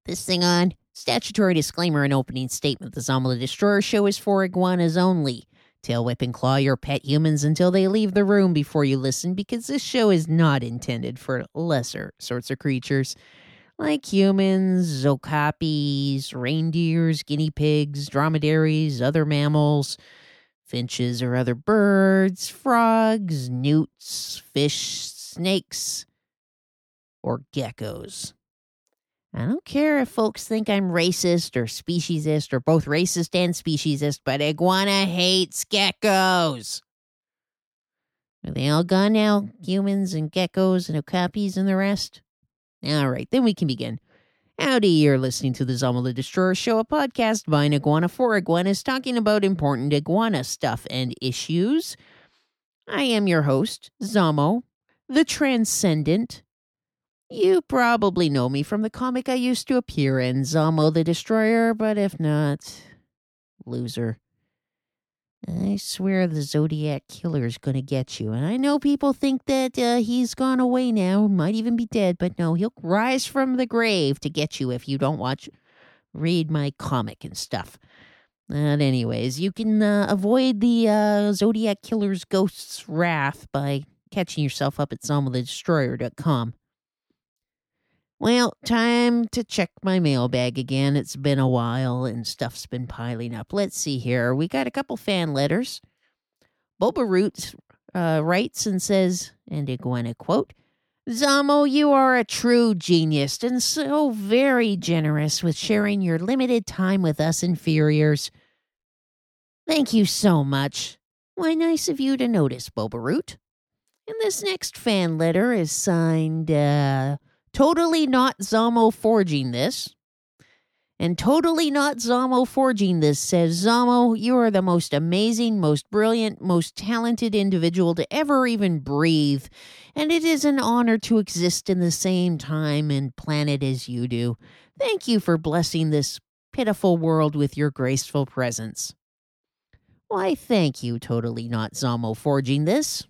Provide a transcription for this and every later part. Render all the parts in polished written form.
This thing on? Statutory disclaimer and opening statement. The Zombie the Destroyer show is for iguanas only. Tail whip and claw your pet humans until they leave the room before you listen, because this show is not intended for lesser sorts of creatures like humans, okapis, reindeers, guinea pigs, dromedaries, other mammals, finches or other birds, frogs, newts, fish, snakes, or geckos. I don't care if folks think I'm racist or speciesist or both racist and speciesist, but iguana hates geckos. Are they all gone now? Humans and geckos and okapis and the rest? All right, then we can begin. Howdy, you're listening to the Zombie the Destroyer show, a podcast by an iguana for iguanas talking about important iguana stuff and issues. I am your host, Zamo, the Transcendent. You probably know me from the comic I used to appear in, Zamo the Destroyer, but if not, loser. I swear the Zodiac Killer is going to get you, and I know people think that he's gone away now, might even be dead, but no, he'll rise from the grave to get you if you don't read my comic and stuff. But anyways, you can avoid the Zodiac Killer's ghost's wrath by catching yourself up at ZombieTheDestroyer.com. Well, time to check my mailbag again. It's been a while and stuff's been piling up. Let's see here. We got a couple fan letters. Boba Root writes and says, and iguana quote, Zamo, you are a true genius and so very generous with sharing your limited time with us inferiors. Thank you so much. Why, nice of you to notice, Boba Root. And this next fan letter is signed, Totally Not Zamo Forging This. And Totally Not Zamo Forging This says, Zamo, you are the most amazing, most brilliant, most talented individual to ever even breathe. And it is an honor to exist in the same time and planet as you do. Thank you for blessing this pitiful world with your graceful presence. Why, thank you, Totally Not Zamo Forging This.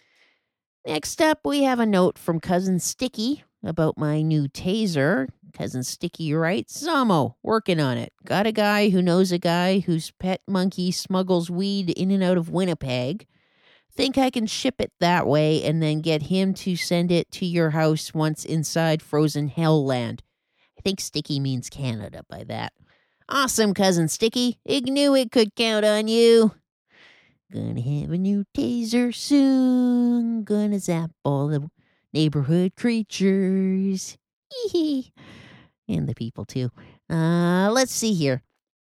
Next up, we have a note from Cousin Sticky about my new taser. Cousin Sticky writes, Zamo, working on it. Got a guy who knows a guy whose pet monkey smuggles weed in and out of Winnipeg. Think I can ship it that way and then get him to send it to your house once inside Frozen Hell Land. I think Sticky means Canada by that. Awesome, Cousin Sticky. I knew it could count on you. Gonna have a new taser soon. Gonna zap all the neighborhood creatures. And the people, too. Let's see here.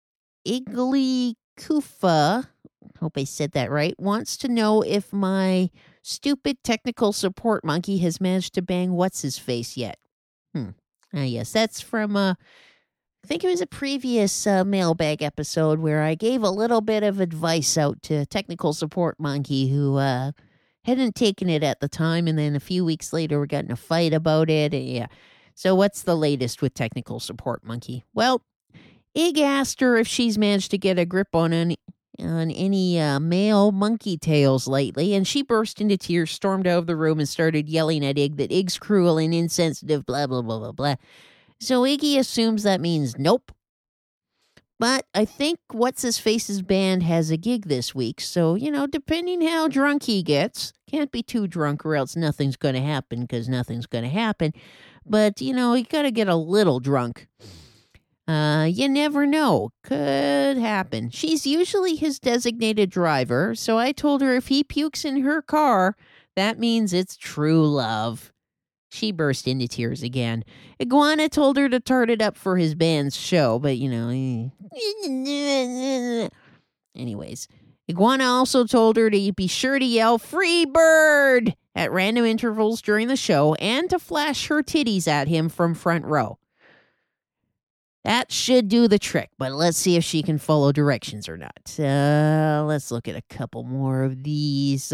Igly Kufa, hope I said that right, wants to know if my stupid technical support monkey has managed to bang what's-his-face yet. Yes, that's from, I think it was a previous mailbag episode where I gave a little bit of advice out to technical support monkey who hadn't taken it at the time, and then a few weeks later we got in a fight about it. Yeah. So what's the latest with technical support monkey? Well, Ig asked her if she's managed to get a grip on any male monkey tails lately, and she burst into tears, stormed out of the room, and started yelling at Ig that Ig's cruel and insensitive, blah, blah, blah, blah, blah. So Iggy assumes that means nope. But I think What's-His-Face's band has a gig this week, so, depending how drunk he gets, can't be too drunk or else nothing's going to happen, because nothing's going to happen. But, you got to get a little drunk. You never know. Could happen. She's usually his designated driver, so I told her if he pukes in her car, that means it's true love. She burst into tears again. Iguana told her to turn it up for his band's show, but, Anyways, Iguana also told her to be sure to yell, "Free bird!" at random intervals during the show and to flash her titties at him from front row. That should do the trick, but let's see if she can follow directions or not. Let's look at a couple more of these.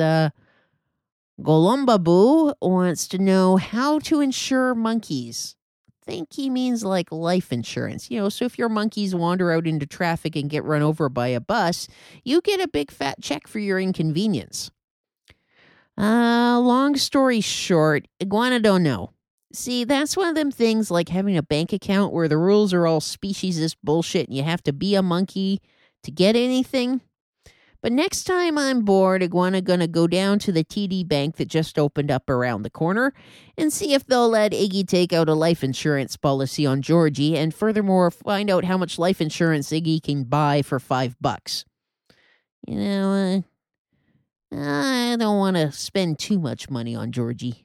Golombabu wants to know how to insure monkeys. I think he means like life insurance. So if your monkeys wander out into traffic and get run over by a bus, you get a big fat check for your inconvenience. Long story short, Iguana don't know. See, that's one of them things like having a bank account where the rules are all speciesist bullshit and you have to be a monkey to get anything. But next time I'm bored, Iguana gonna go down to the TD Bank that just opened up around the corner and see if they'll let Iggy take out a life insurance policy on Georgie, and furthermore find out how much life insurance Iggy can buy for $5. You know, I don't want to spend too much money on Georgie.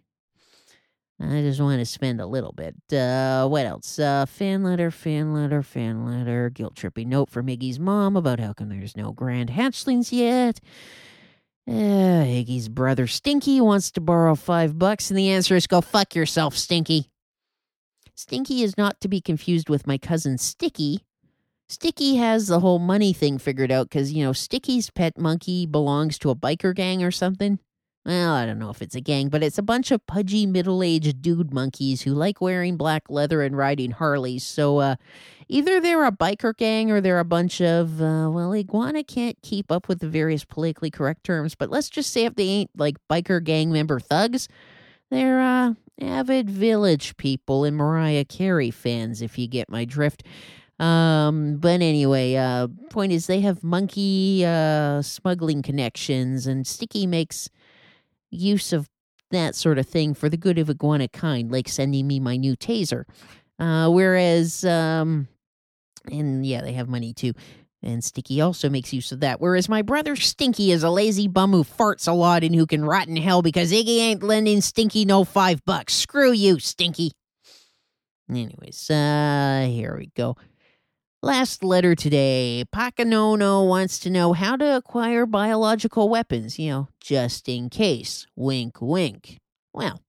I just want to spend a little bit. What else? Fan letter. Guilt-tripping note from Iggy's mom about how come there's no grand hatchlings yet. Iggy's brother Stinky wants to borrow $5, and the answer is go fuck yourself, Stinky. Stinky is not to be confused with my cousin Sticky. Sticky has the whole money thing figured out because, Sticky's pet monkey belongs to a biker gang or something. Well, I don't know if it's a gang, but it's a bunch of pudgy middle-aged dude monkeys who like wearing black leather and riding Harleys. So either they're a biker gang or they're a bunch of, Iguana can't keep up with the various politically correct terms, but let's just say if they ain't like biker gang member thugs, they're avid Village people and Mariah Carey fans, if you get my drift. But anyway, point is they have monkey smuggling connections, and Sticky makes use of that sort of thing for the good of iguana kind, like sending me my new taser. Whereas, and yeah, they have money too. And Sticky also makes use of that. Whereas my brother Stinky is a lazy bum who farts a lot and who can rot in hell because Iggy ain't lending Stinky no $5. Screw you, Stinky. Anyways, here we go. Last letter today. Pakanono wants to know how to acquire biological weapons, just in case. Wink, wink. Well,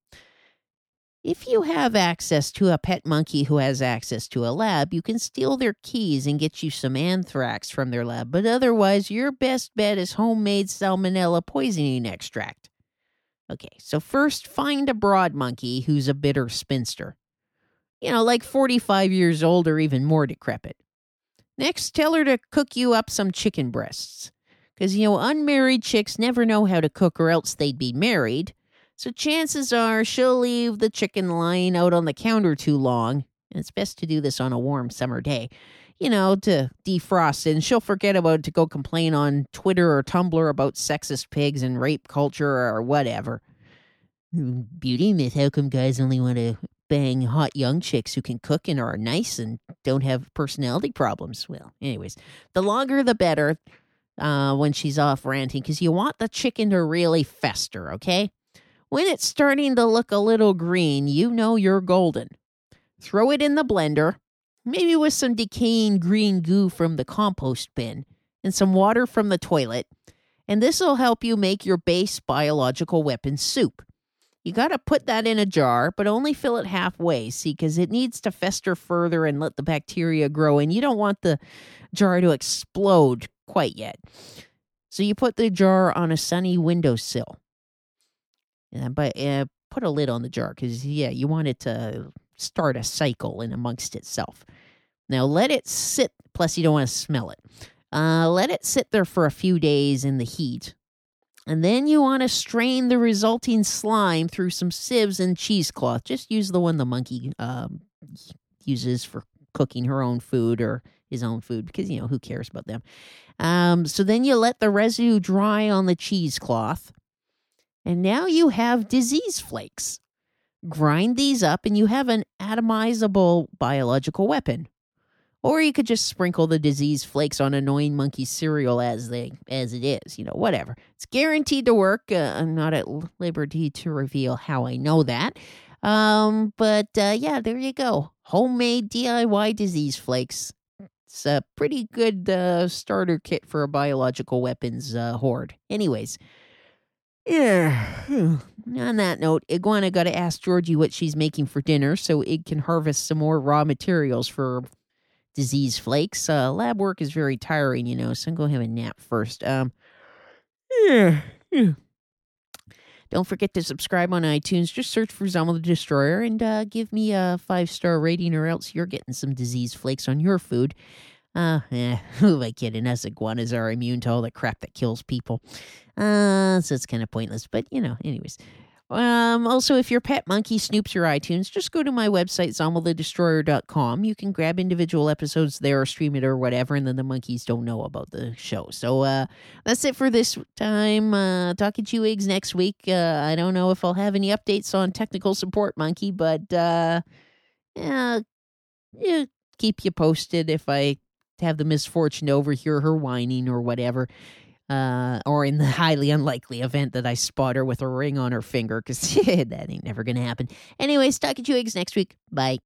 if you have access to a pet monkey who has access to a lab, you can steal their keys and get you some anthrax from their lab. But otherwise, your best bet is homemade salmonella poisoning extract. Okay, so first find a broad monkey who's a bitter spinster. Like 45 years old or even more decrepit. Next, tell her to cook you up some chicken breasts. Because, unmarried chicks never know how to cook or else they'd be married. So chances are she'll leave the chicken lying out on the counter too long. And it's best to do this on a warm summer day, to defrost. And she'll forget about it to go complain on Twitter or Tumblr about sexist pigs and rape culture or whatever. Beauty myth, how come guys only want to bang hot young chicks who can cook and are nice and don't have personality problems? Well, anyways, the longer the better when she's off ranting, because you want the chicken to really fester, okay? When it's starting to look a little green, you're golden. Throw it in the blender, maybe with some decaying green goo from the compost bin and some water from the toilet, and this will help you make your base biological weapon soup. You got to put that in a jar, but only fill it halfway, see, because it needs to fester further and let the bacteria grow, and you don't want the jar to explode quite yet. So you put the jar on a sunny windowsill. But put a lid on the jar, because, you want it to start a cycle in amongst itself. Now let it sit, plus you don't want to smell it. Let it sit there for a few days in the heat. And then you want to strain the resulting slime through some sieves and cheesecloth. Just use the one the monkey uses for cooking her own food or his own food, because, who cares about them? So then you let the residue dry on the cheesecloth. And now you have disease flakes. Grind these up and you have an atomizable biological weapon. Or you could just sprinkle the disease flakes on annoying monkey cereal as it is, whatever. It's guaranteed to work. I'm not at liberty to reveal how I know that. But there you go. Homemade DIY disease flakes. It's a pretty good starter kit for a biological weapons horde. Anyways. Yeah. On that note, Iguana got to ask Georgie what she's making for dinner so it can harvest some more raw materials for disease flakes. Lab work is very tiring, so I'm going to have a nap first. Don't forget to subscribe on iTunes. Just search for Zombie the Destroyer and give me a 5-star rating, or else you're getting some disease flakes on your food. Who am I kidding? Us iguanas are immune to all the crap that kills people. So it's kind of pointless. But, anyways. Also, if your pet monkey snoops your iTunes, just go to my website, zommelthedestroyer.com. You can grab individual episodes there or stream it or whatever, and then the monkeys don't know about the show. So that's it for this time. Talking to you, Iggs, next week. I don't know if I'll have any updates on technical support, Monkey, but yeah, keep you posted if I have the misfortune to overhear her whining or whatever. Or in the highly unlikely event that I spot her with a ring on her finger, because that ain't never going to happen. Anyways, talking to you, Iggs, next week. Bye.